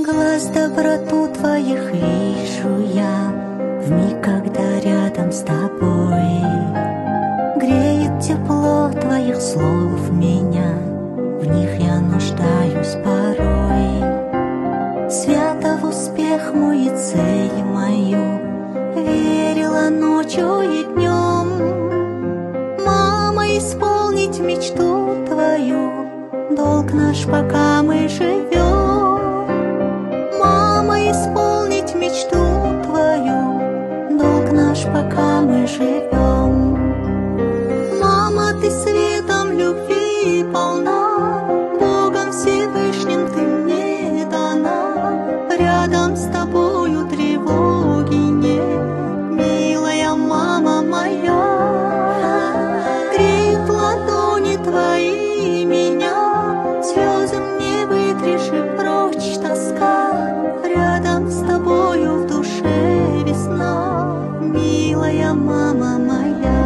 Глаз доброту твоих вижу я вмиг, когда рядом с тобой. Греет тепло твоих слов меня, в них я нуждаюсь порой. Свято в успех мой и цель мою верила ночью и днем. Мама, исполнить мечту твою, долг наш, пока мы живем. Мама, исполнить мечту твою, долг наш, пока мы живем. Мама, ты светом любви полна, Богом Всевышним ты мне дана. Рядом с тобою тревоги нет, милая мама моя. Греют ладони твои меня, слезы мне вытришь и прочь тоска. Рядом с тобою в душе весна, милая мама моя.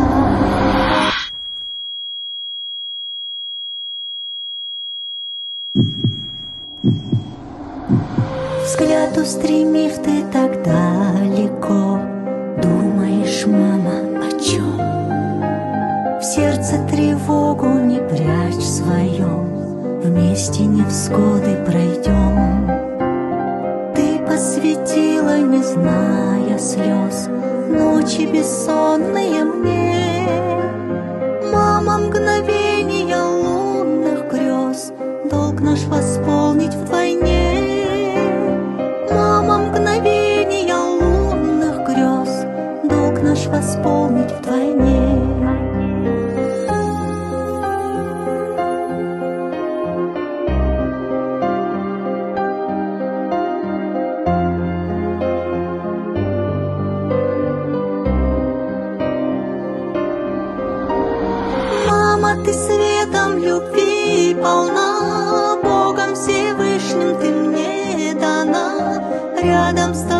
Взгляд устремив, ты так далеко, думаешь, мама, о чем? В сердце тревогу не прячь свою, вместе невзгоды пройдем. Ты посвятила, не зная слез, ночи бессонные мне. Мама, мгновения лунных грез, долг наш восполнить вдвойне. Мама, мгновения лунных грез, долг наш восполнить вдвойне. Мама, ты светом любви полна, Богом Всевышним ты мне дана. Рядом с тобой